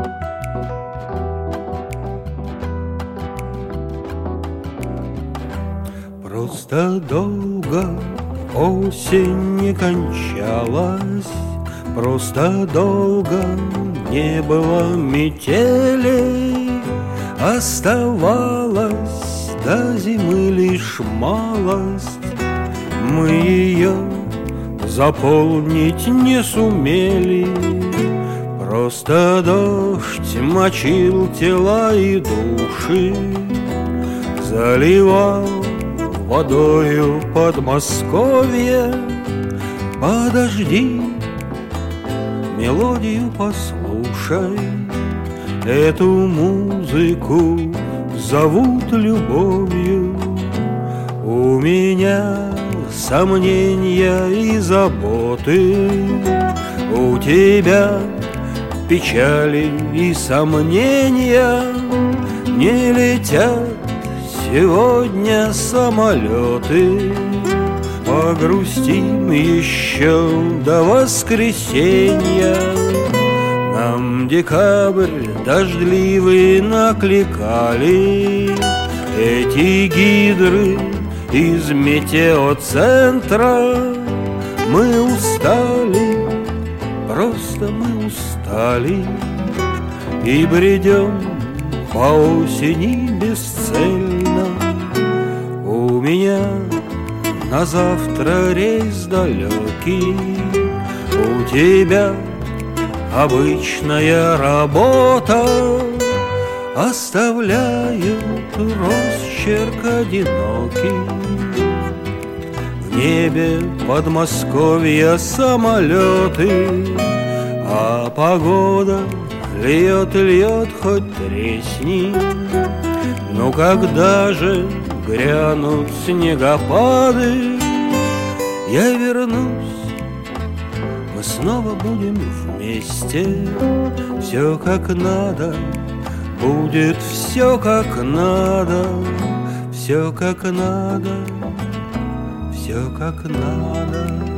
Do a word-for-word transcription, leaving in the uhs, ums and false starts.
Просто долго осень не кончалась, просто долго не было метели, оставалась до зимы лишь малость. Мы ее заполнить не сумели, просто дождь мочил тела и души, заливал водою Подмосковье. Подожди, мелодию послушай, эту музыку зовут любовью. У меня сомнения и заботы, у тебя печали и сомнения. Не летят сегодня самолеты, погрустим еще до воскресенья. Нам декабрь дождливый накликали эти гидры из метеоцентра. Мы устали, просто мы устали, и бредем по осени бесцельно. У меня на завтра рейс далекий, у тебя обычная работа. Оставляют росчерк одинокий в небе Подмосковья самолеты, а погода льет, льет, хоть тресни. Ну когда же грянут снегопады, я вернусь, мы снова будем вместе. Все как надо, будет все как надо, все как надо, все как надо.